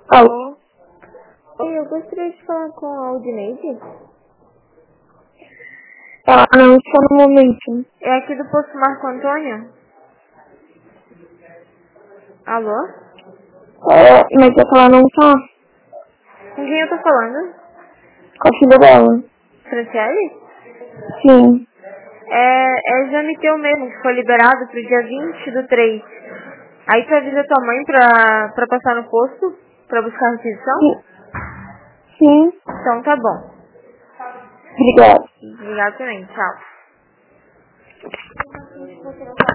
Alô? Oi, eu gostaria de falar com a Aldineide. Ela não está no momento. É aqui do posto Marco Antônio? Alô? Mas é que ela não tá Com quem eu tô falando? com a filha dela. Franciele? Sim. É Janiteu mesmo, que foi liberado pro dia 20/3. Aí tu avisa tua mãe pra passar no posto, pra buscar a requisição? Sim. Então tá bom. Obrigada. Obrigada também, tchau.